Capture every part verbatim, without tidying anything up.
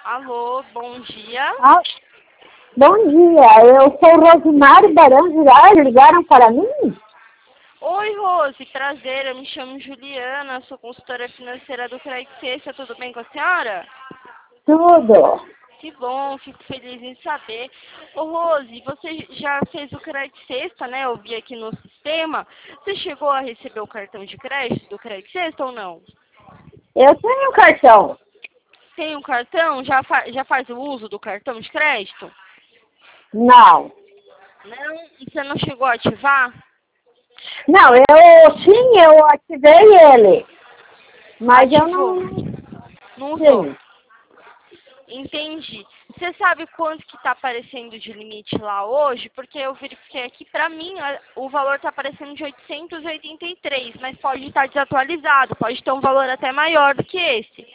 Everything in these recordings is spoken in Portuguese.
Alô, bom dia. Ah, bom dia, eu sou Rosemary Barão de Lara, ligaram para mim? Oi, Rose, prazer, eu me chamo Juliana, sou consultora financeira do Credit Sexta, tudo bem com a senhora? Tudo. Que bom, fico feliz em saber. Ô, Rose, você já fez o Credit Sexta, né? Eu vi aqui no sistema. Você chegou a receber o cartão de crédito do Credit Sexta ou não? Eu tenho um cartão. Tem um cartão? Já, fa já faz o uso do cartão de crédito? Não. Não? E você não chegou a ativar? Não, eu sim, eu ativei ele. Mas eu Ativou. não. Não usou? Sim. Entendi. Você sabe quanto que está aparecendo de limite lá hoje? Porque eu verifiquei aqui, para mim, a- o valor está aparecendo de oitocentos e oitenta e três, mas pode estar desatualizado, pode ter um valor até maior do que esse.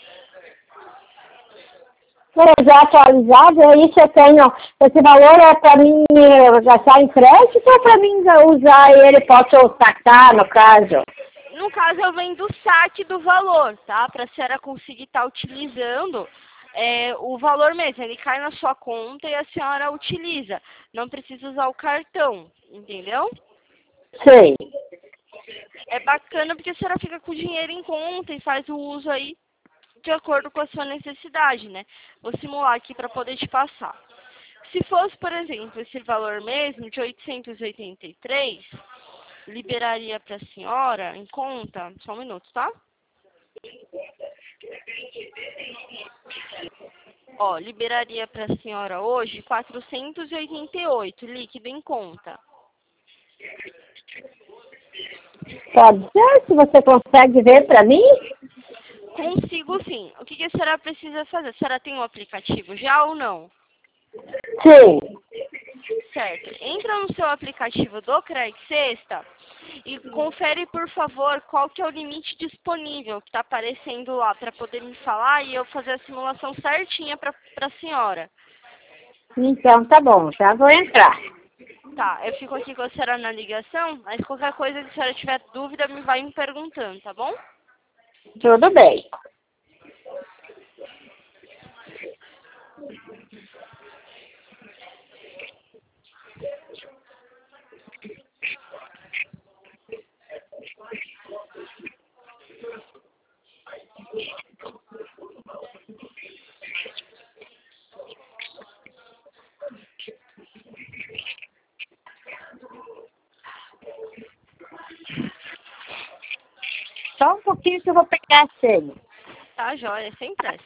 É já atualizado, é isso eu tenho. Esse valor é para mim eh, gastar em crédito ou para mim usar ele, posso sacar no caso? No caso, eu venho do saque do valor, tá? Para a senhora conseguir estar utilizando é, o valor mesmo. Ele cai na sua conta e a senhora utiliza. Não precisa usar o cartão, entendeu? Sim. É bacana porque a senhora fica com o dinheiro em conta e faz o uso aí de acordo com a sua necessidade, né? Vou simular aqui para poder te passar. Se fosse, por exemplo, esse valor mesmo de oitocentos e oitenta e três, liberaria para a senhora em conta, só um minuto, tá? Ó, liberaria para a senhora hoje quatrocentos e oitenta e oito líquido em conta. Pode ser, se você consegue ver para mim? Consigo sim. O que, que a senhora precisa fazer? A senhora tem um aplicativo já ou não? Sim. Certo. Entra no seu aplicativo do Credit Sexta e confere, por favor, qual que é o limite disponível que está aparecendo lá para poder me falar e eu fazer a simulação certinha para a senhora. Então tá bom, já vou entrar. Tá, eu fico aqui com a senhora na ligação, mas qualquer coisa que a senhora tiver dúvida, me vai me perguntando, tá bom? Tudo bem. Só um pouquinho que eu vou pegar a senha. Tá, joia, sem pressa.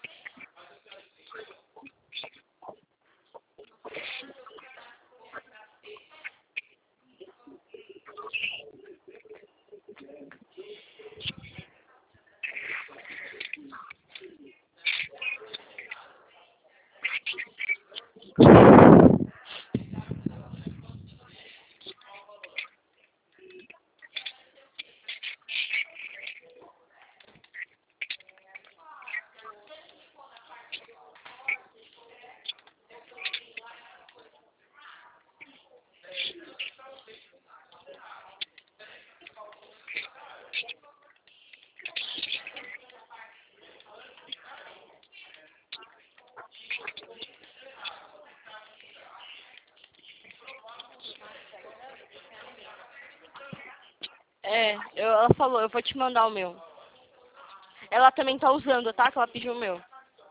É, eu- ela falou, eu vou te mandar o meu. Ela também tá usando, tá? Que ela pediu o meu.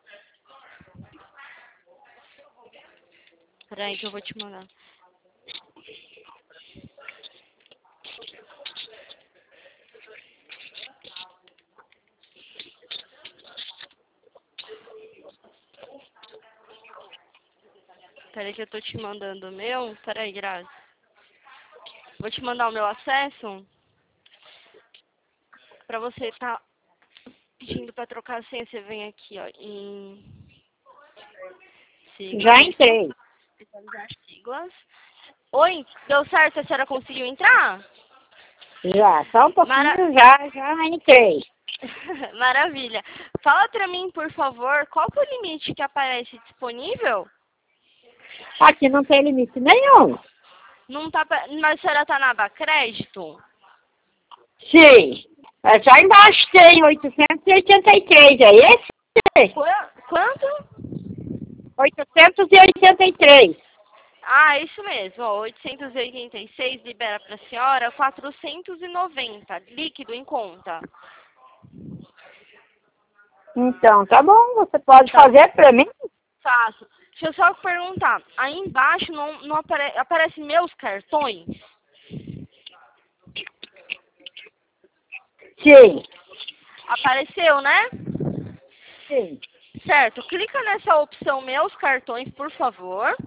Peraí que eu vou te mandar. Peraí que eu tô te mandando o meu. Peraí, Grazi. Vou te mandar o meu acesso pra você tá pedindo pra trocar a senha. Você vem aqui, ó, em Já siglas. entrei. Visualizar siglas. Oi, deu certo? A senhora conseguiu entrar? Já, só um Mara... pouquinho, já, já entrei. Maravilha. Fala pra mim, por favor, qual que é o limite que aparece disponível? Aqui não tem limite nenhum. Não tá, pa- mas a senhora tá na aba crédito? Sim. É, já embaixo tem oitocentos e oitenta e três, é esse? Qua- Quanto? oitocentos e oitenta e três. Ah, isso mesmo, ó, oitocentos e oitenta e seis libera para a senhora quatrocentos e noventa, líquido em conta. Então, tá bom, você pode Tá. fazer pra mim? Faço. Deixa eu só perguntar, aí embaixo não, não apare, aparece meus cartões? Sim. Apareceu, né? Sim. Certo, clica nessa opção meus cartões, por favor.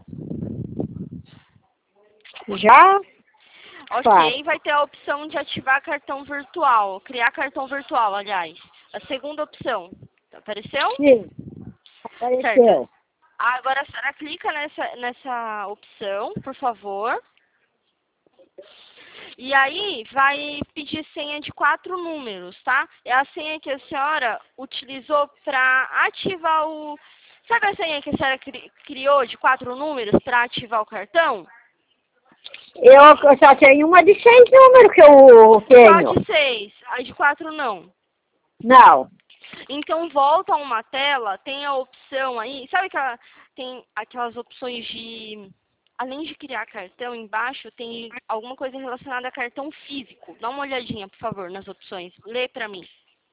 Já? Ok, Faço. vai ter a opção de ativar cartão virtual, criar cartão virtual, aliás. A segunda opção, apareceu? Sim. Certo. Apareceu. Agora a senhora clica nessa, nessa opção, por favor. E aí vai pedir senha de quatro números, tá? É a senha que a senhora utilizou para ativar o... Sabe a senha que a senhora cri... criou de quatro números para ativar o cartão? Eu, eu só tenho uma de seis números que eu tenho. Só de seis, a de quatro não. Não. Então volta a uma tela, tem a opção aí, sabe aquela, tem aquelas opções de, além de criar cartão, embaixo tem alguma coisa relacionada a cartão físico. Dá uma olhadinha, por favor, nas opções. Lê pra mim.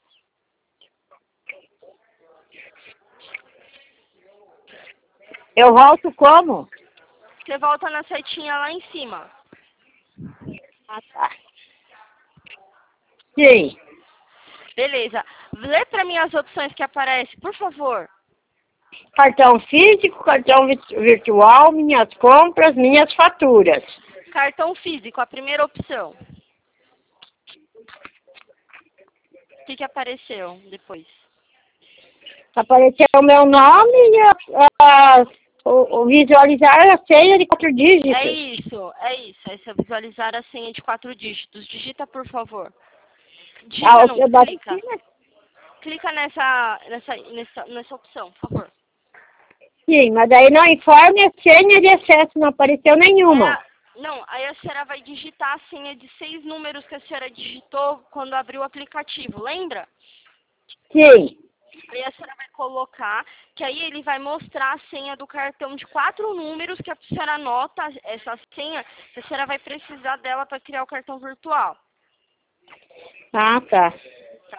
Eu volto como? Você volta na setinha lá em cima. Ah, tá. Sim. Beleza. Lê pra mim as opções que aparecem, por favor. Cartão físico, cartão vi- virtual, minhas compras, minhas faturas. Cartão físico, a primeira opção. O que que apareceu depois? Apareceu o meu nome e a, a, o, o visualizar a senha de quatro dígitos. É isso, é isso. É você visualizar a senha de quatro dígitos. Digita, por favor. Digita Ah, não, eu bato em clica. cima? Clica nessa, nessa, nessa, nessa opção, por favor. Sim, mas daí não informe a senha de acesso, não apareceu Aí nenhuma. a- não, aí a senhora vai digitar a senha de seis números que a senhora digitou quando abriu o aplicativo, lembra? Sim. Aí a senhora vai colocar, que aí ele vai mostrar a senha do cartão de quatro números que a senhora anota essa senha, que a senhora vai precisar dela para criar o cartão virtual. Ah, tá. Tá?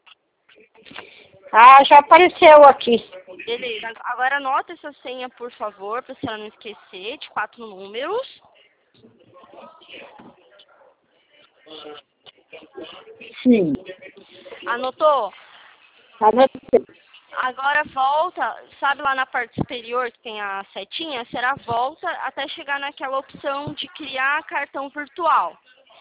Ah, já apareceu aqui. Beleza. Agora anota essa senha, por favor, para a senhora não esquecer, de quatro números. Sim. Anotou? Anotei. Agora volta, sabe lá na parte superior que tem a setinha? Será volta até chegar naquela opção de criar cartão virtual.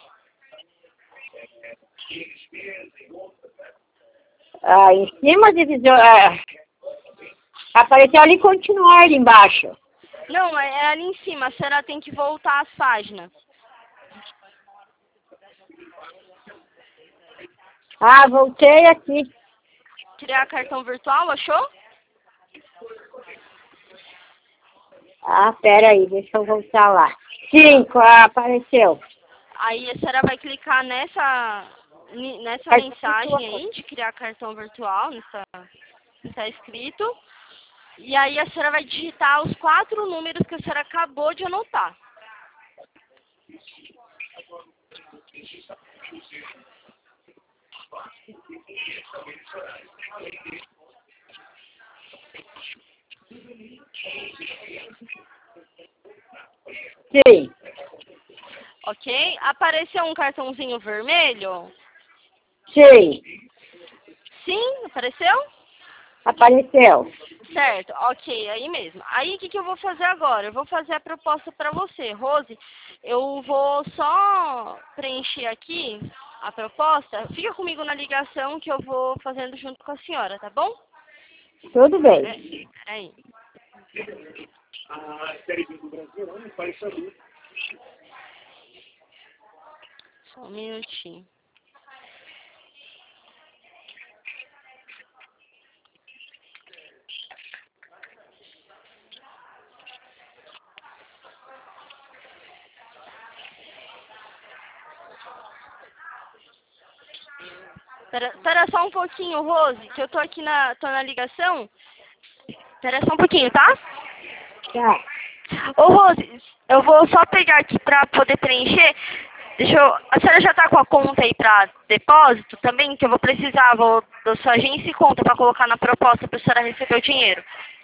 Ah, em cima de visor... ah, apareceu ali continuar ali embaixo. Não, é é ali em cima, a senhora tem que voltar às páginas. Ah, voltei aqui. Criar cartão virtual, achou? Ah, pera aí, deixa eu voltar lá. Sim, ah, apareceu. Aí a senhora vai clicar nessa, ni- nessa Cartão mensagem virtual. aí de criar cartão virtual, nessa, que está escrito. E aí a senhora vai digitar os quatro números que a senhora acabou de anotar. Sim, Ok? Apareceu um cartãozinho vermelho? sim, Sim, apareceu? apareceu. Certo, ok, aí mesmo. Aí o que, que eu vou fazer agora? Eu vou fazer a proposta para você, Rose. Eu vou só preencher aqui a proposta. Fica comigo na ligação que eu vou fazendo junto com a senhora, tá bom? Tudo Pera- bem. Peraí. Só um minutinho. Pera, pera só um pouquinho, Rose, que eu tô aqui na, tô na ligação. Pera só um pouquinho, tá? Tá. Ô, Rose, eu vou só pegar aqui pra poder preencher. Deixa eu... A senhora já tá com a conta aí pra depósito também? Que eu vou precisar, vou da sua agência e conta pra colocar na proposta pra senhora receber o dinheiro.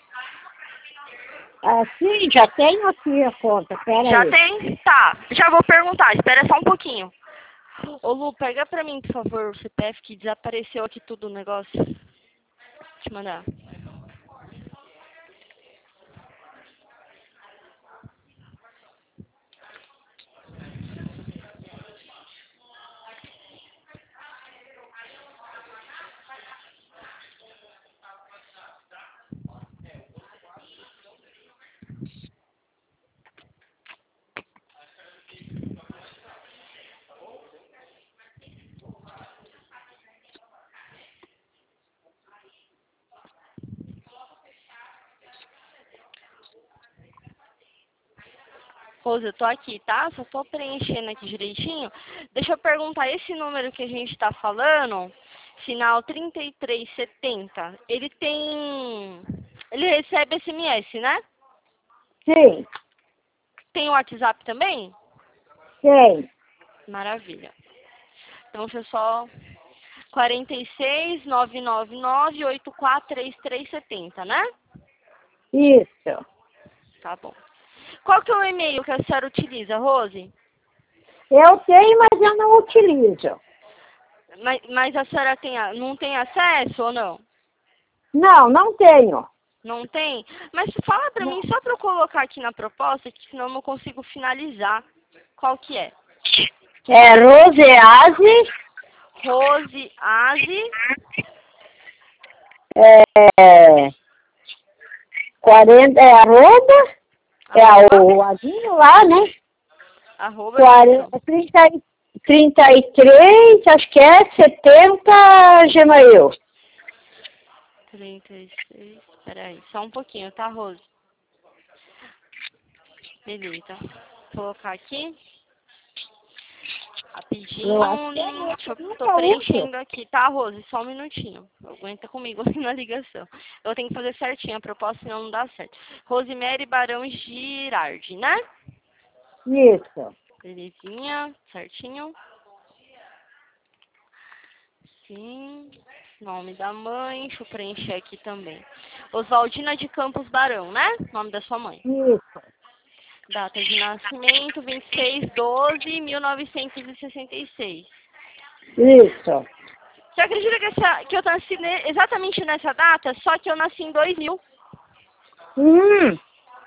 Ah, sim, já tenho aqui a conta, pera Já aí. tem? Tá, já vou perguntar, espera só um pouquinho. Ô Lu, pega pra mim, por favor, o C P F que desapareceu aqui tudo o negócio. Vou te mandar. Rose, eu tô aqui, tá? Só tô preenchendo aqui direitinho. Deixa eu perguntar, esse número que a gente tá falando, final trinta e três setenta, ele tem... Ele recebe S M S, né? Sim, Tem o WhatsApp também? tem. Maravilha. Então, deixa eu só... quarenta e seis, nove nove nove, oito quatro três três setenta, né? Isso. Tá bom. Qual que é o e-mail que a senhora utiliza, Rose? Eu tenho, mas eu não utilizo. Mas, mas a senhora tem, a- não tem acesso ou não? Não, não tenho. Não tem? Mas fala pra Não. mim, só pra eu colocar aqui na proposta, que senão eu não consigo finalizar. Qual que é? É Rosease, Rose Aze, é, quarenta, é arroba, é o azinho lá, né? arroba, isso. quarenta, trinta, e- trinta e três, acho que é setenta Gmail. trinta e seis, peraí, só um pouquinho, tá, Rose? Beleza. Vou colocar aqui. Eu acho que é Rapidinho. esse, Deixa eu, tô nunca uso. preenchendo aqui, tá, Rose? Só um minutinho. Aguenta comigo aqui na ligação. Eu tenho que fazer certinho a proposta, senão não dá certo. Rosemary Barão Girardi, né? Isso. Belezinha, certinho. Sim. Nome da mãe, deixa eu preencher aqui também. Oswaldina de Campos Barão, né? Nome da sua mãe. Isso. Data de nascimento, vinte e seis de doze de mil novecentos e sessenta e seis. Isso. Você acredita que, essa, que eu nasci ne- exatamente nessa data? Só que eu nasci em dois mil. Hum.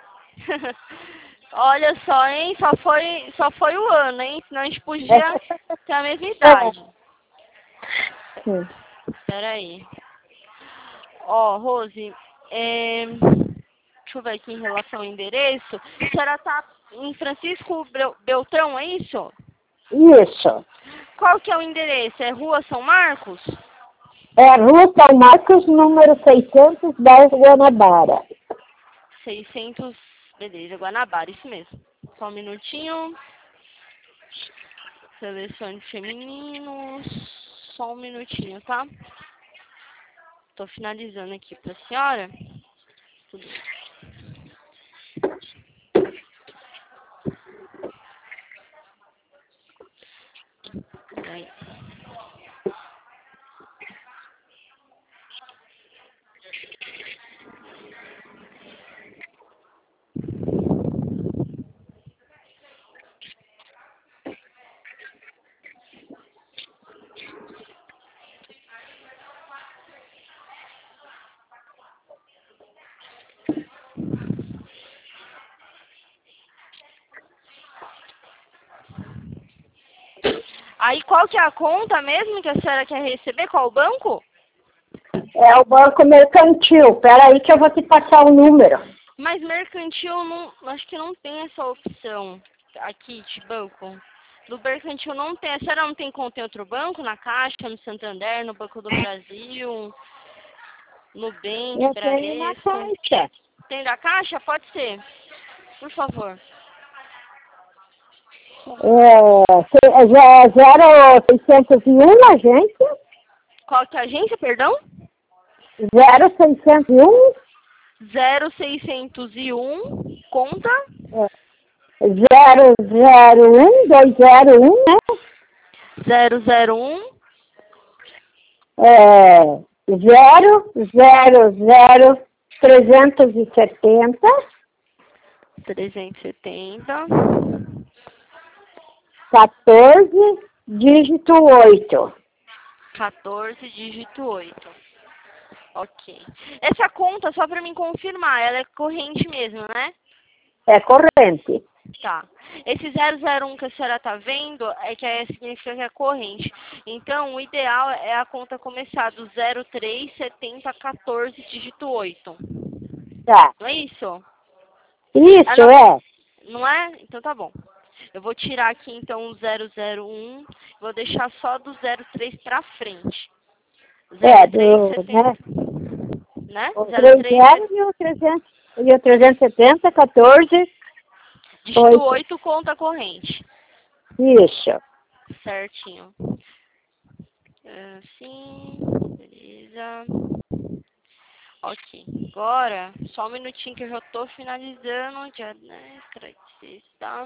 Olha só, hein? Só foi, só foi o ano, hein? Senão a gente podia ter a mesma idade. Sim. Espera aí. Ó, Rose, é... deixa eu ver aqui em relação ao endereço. A senhora tá em Francisco Bel- Beltrão, é isso? Isso. Qual que é o endereço? É Rua São Marcos? É Rua São Marcos, número seiscentos e dez, Guanabara. seiscentos, beleza, Guanabara, isso mesmo. Só um minutinho. Selecione femininos. Só um minutinho, tá? Tô finalizando aqui pra senhora. Tudo. Peraí. Aí qual que é a conta mesmo que a senhora quer receber? Qual o banco? É o banco mercantil. Espera aí que eu vou te passar o número. Mas mercantil, não, acho que não tem essa opção aqui de banco. No mercantil não tem. A senhora não tem conta em outro banco? Na Caixa, no Santander, no Banco do Brasil, no Nubank, Eu tenho na Bradesco? caixa. Tem da Caixa? Pode ser. Por favor. É, é zero seiscentos e um, agência. Qual que é a agência, perdão? zero seiscentos e um, zero seiscentos e um Conta? zero zero um, dois zero um, né? zero zero um. É, zero zero zero trezentos e setenta. trezentos e setenta. quatorze, dígito oito. quatorze, dígito oito. Ok. Essa conta, só para me confirmar, ela é corrente mesmo, né? É corrente. Tá. Esse zero zero um que a senhora tá vendo é que é, significa que é corrente. Então, o ideal é a conta começar do zero três setenta quatorze, dígito oito. Tá. Não é isso? Isso, Ah, não, é. não é? Então tá bom. Eu vou tirar aqui então o zero zero um, vou deixar só do zero três para frente. É, zero três do, setenta, né? né? O zero três, três zero e o trezentos, e o trezentos e setenta, quatorze, dígito oito. oito, conta corrente. Isso. Certinho. Assim, beleza. Ok. Agora, só um minutinho que eu já tô finalizando. Dia dez, sexta.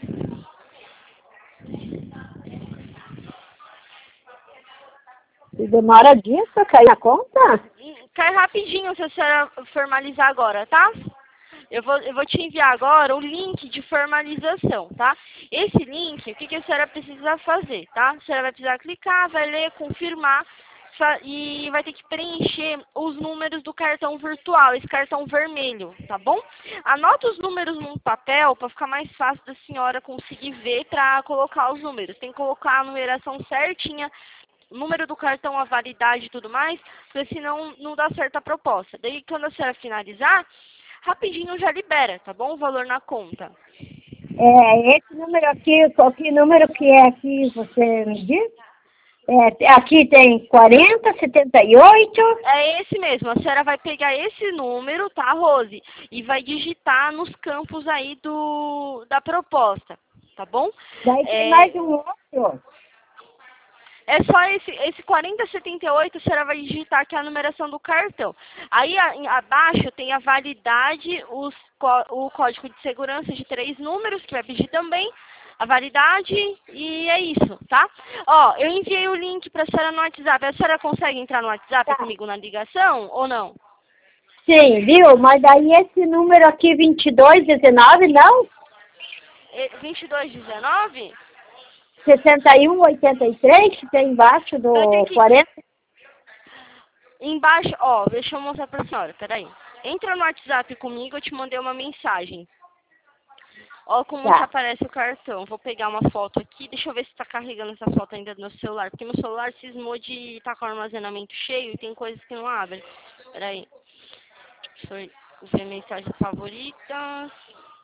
E demora dias para cair a conta? Cai rapidinho se a senhora formalizar agora, tá? Eu vou, eu vou te enviar agora o link de formalização, tá? Esse link, o que, que a senhora precisa fazer, tá? A senhora vai precisar clicar, vai ler, confirmar e vai ter que preencher os números do cartão virtual, esse cartão vermelho, tá bom? Anota os números num papel para ficar mais fácil da senhora conseguir ver para colocar os números. Tem que colocar a numeração certinha, o número do cartão, a validade e tudo mais, porque senão não dá certo a proposta. Daí, quando a senhora finalizar, rapidinho já libera, tá bom? O valor na conta. É, esse número aqui, qual que número que é aqui, você me diz? É, aqui tem quarenta, setenta e oito. É esse mesmo, a senhora vai pegar esse número, tá, Rose? E vai digitar nos campos aí do, da proposta, tá bom? Daí tem É, mais um outro. É só esse, esse quarenta setenta e oito, a senhora vai digitar aqui a numeração do cartão. Aí a, em, abaixo tem a validade, os, o código de segurança de três números, que vai pedir também, a validade, e é isso, tá? Ó, eu enviei o link para a senhora no WhatsApp. A senhora consegue entrar no WhatsApp Tá. comigo na ligação ou não? Sim, viu? Mas daí esse número aqui, vinte e dois, dezenove, não? E, vinte e dois dezenove? sessenta e um, oitenta e três, que tem embaixo Eu tenho do que... quarenta. Embaixo, ó, deixa eu mostrar para a senhora, peraí. Entra no WhatsApp comigo, eu te mandei uma mensagem. Ó como Tá. que aparece o cartão. Vou pegar uma foto aqui. Deixa eu ver se está carregando essa foto ainda no meu celular. Porque meu celular cismou de estar com o armazenamento cheio e tem coisas que não abrem. Peraí. Deixa eu ver mensagens favoritas.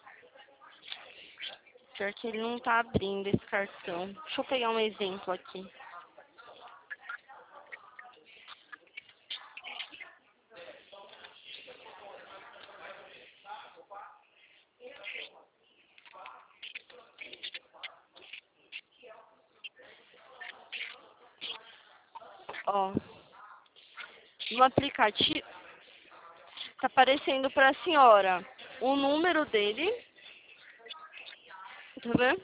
Pior que ele não tá abrindo esse cartão. Deixa eu pegar um exemplo aqui. Ó. No aplicativo, tá aparecendo para a senhora o número dele. Tá vendo?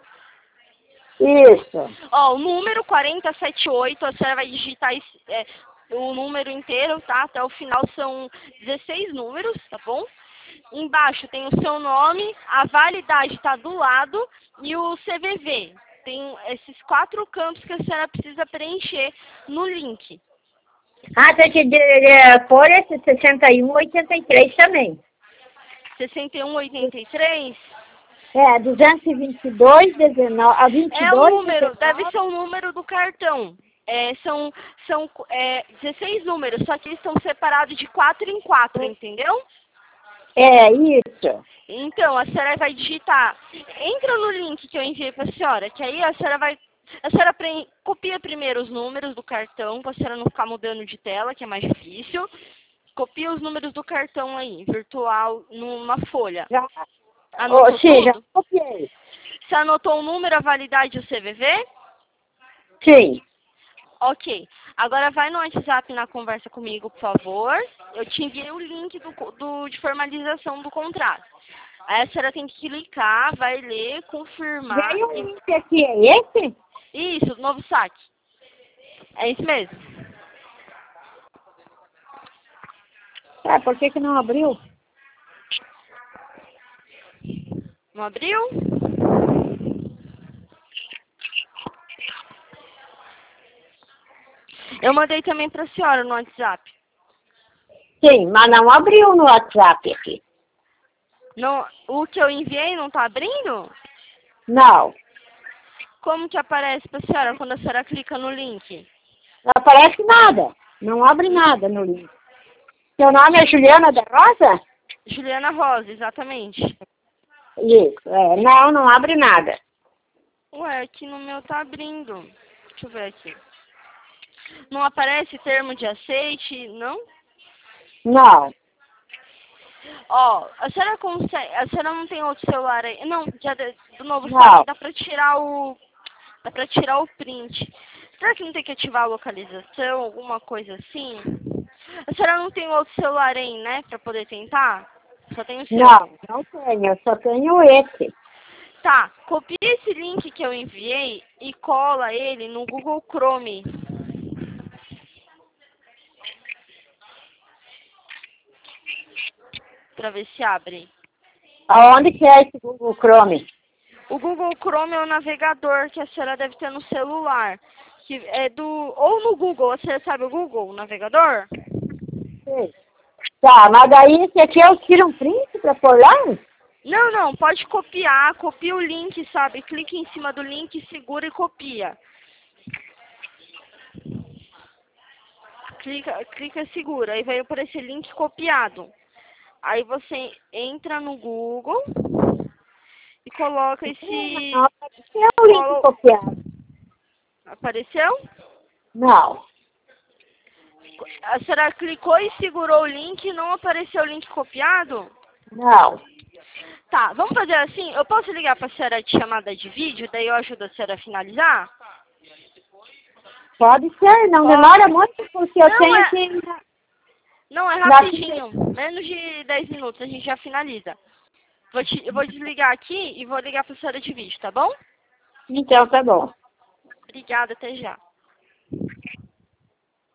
Isso. Ó, o número quarenta setenta e oito, a senhora vai digitar esse, é, o número inteiro, tá? Até o final são dezesseis números, tá bom? Embaixo tem o seu nome, a validade tá do lado e o C V V. Tem esses quatro campos que a senhora precisa preencher no link. Ah, tem que de, pôr esse sessenta e um, oitenta e três também. sessenta e um oitenta e três? É, duzentos e vinte e dois, dezenove, a vinte e É o dois, número, deve dezenove. ser o número do cartão. É, são são é, dezesseis números, só que eles estão separados de quatro em quatro, entendeu? É, isso. Então, a senhora vai digitar. Entra no link que eu enviei para a senhora, que aí a senhora vai... A senhora pre... copia primeiro os números do cartão, para a senhora não ficar mudando de tela, que é mais difícil. Copia os números do cartão aí, virtual, numa folha. Já. Anotou Oh, sim, já tudo? copiei. Você anotou o número, a validade e o C V V? Sim. Ok. Agora vai no WhatsApp na conversa comigo, por favor. Eu te enviei o link do, do, de formalização do contrato. Aí a senhora tem que clicar, vai ler, confirmar. Veio um E... link aqui, é esse? Isso, novo saque. É isso mesmo. Ah, por que que não abriu? Não abriu? Eu mandei também pra senhora no WhatsApp. Sim, mas não abriu no WhatsApp aqui. Não, o que eu enviei não tá abrindo? Não. Como que aparece pra senhora quando a senhora clica no link? Não aparece nada. Não abre nada no link. Seu nome é Juliana da Rosa? Juliana Rosa, exatamente. Isso. É, não, não abre nada. Ué, aqui no meu tá abrindo. Deixa eu ver aqui. Não aparece termo de aceite, não? Não. Ó, a senhora consegue... A senhora não tem outro celular aí? Não, já de- do novo Não. saque dá pra tirar o... Dá pra tirar o print. Será que não tem que ativar a localização, alguma coisa assim? A senhora não tem outro celular aí, né, pra poder tentar? Só tem o seu. Não, não tenho. Eu só tenho esse. Tá, copia esse link que eu enviei e cola ele no Google Chrome. Pra ver se abre. Aonde que é esse Google Chrome? O Google Chrome é o navegador que a senhora deve ter no celular. Que é do... Ou no Google, a senhora sabe o Google, o navegador? Sim. Tá, mas daí esse aqui eu tiro um print pra pôr lá? Não, não, pode copiar, copia o link, sabe? Clica em cima do link, segura e copia. Clica, clica e segura, aí vai aparecer link copiado. Aí você entra no Google e coloca esse... Não, apareceu o link Colo... copiado. Apareceu? Não. A senhora clicou e segurou o link e não apareceu o link copiado? Não. Tá, vamos fazer assim? Eu posso ligar pra senhora de chamada de vídeo, daí eu ajudo a senhora a finalizar? Pode ser, não Pode. demora muito porque eu Não, tenho é... que... Não, é Na- rapidinho. Menos de dez minutos a gente já finaliza. Vou te... Eu vou desligar aqui e vou ligar pra senhora de vídeo, tá bom? Então tá bom. Obrigada, até já.